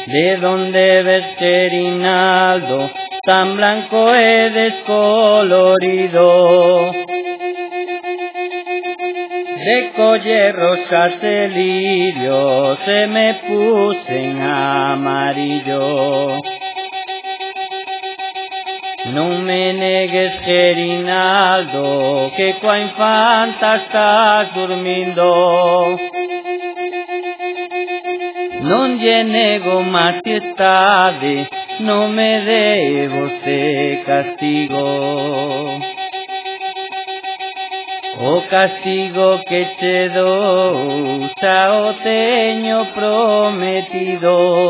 ¿De dónde ves, Gerinaldo, tan blanco y descolorido? De coller rosas de lirio se me puse en amarillo. Non me negues, Gerinaldo, que coa infanta estás dormindo. Non lle nego majestade, non me dé você castigo. O castigo que che dou xa o teño prometido.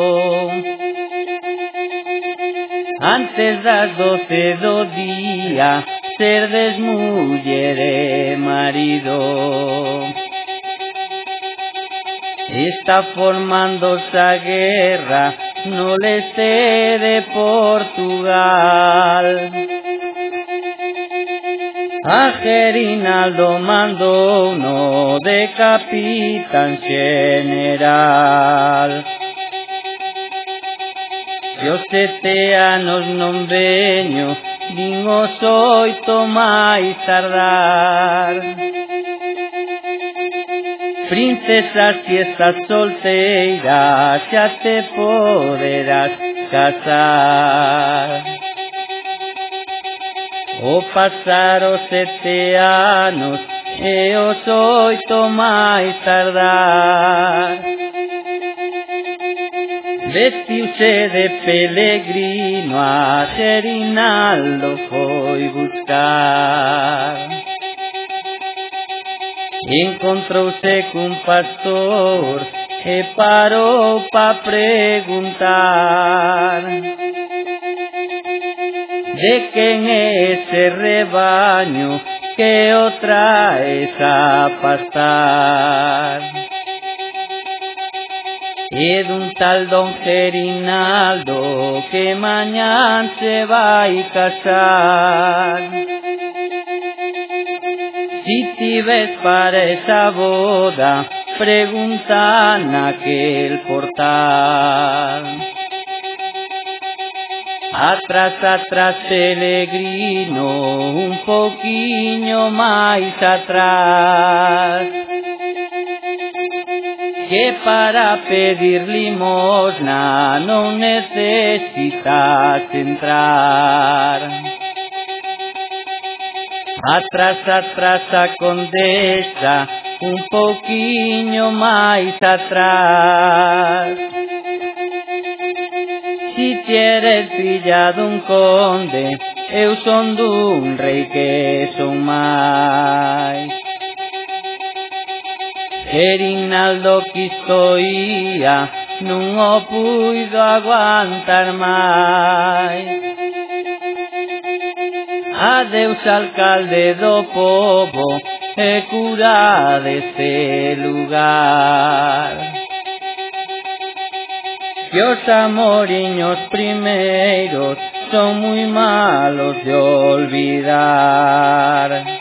Antes das 12 do día, serdes muller e marido. Está formándose a guerra no leste de Portugal. A Gerinaldo mandou no de capitán general. Se os 7 anos non veño, din os 8 máis tardar. Princesa, si estás solteira, xa te poderás casar. O pasar os 7 anos e os 8 máis tardar. Vestiuse de peregrino, a Gerinaldo foi buscar. Encontrouse cun pastor e parou pa preguntar: de quen é ese rebaño que o traes a pastar? E dun tal don Gerinaldo que mañán se vai casar. Si ti ves para esa boda, pregunta naquel portal. Atrás, atrás, peregrino, un poquinho máis atrás. Que para pedir limosna non necesitas entrar. Atrás, atrás, a condesa, un poquinho máis atrás. Si quieres filla dun conde, eu son dun rei que son máis. Gerinaldo quisto ía, non o puido aguantar máis. Adeus, alcalde do pobo e cura deste lugar. Que os amoriños primeiros son moi malos de olvidar.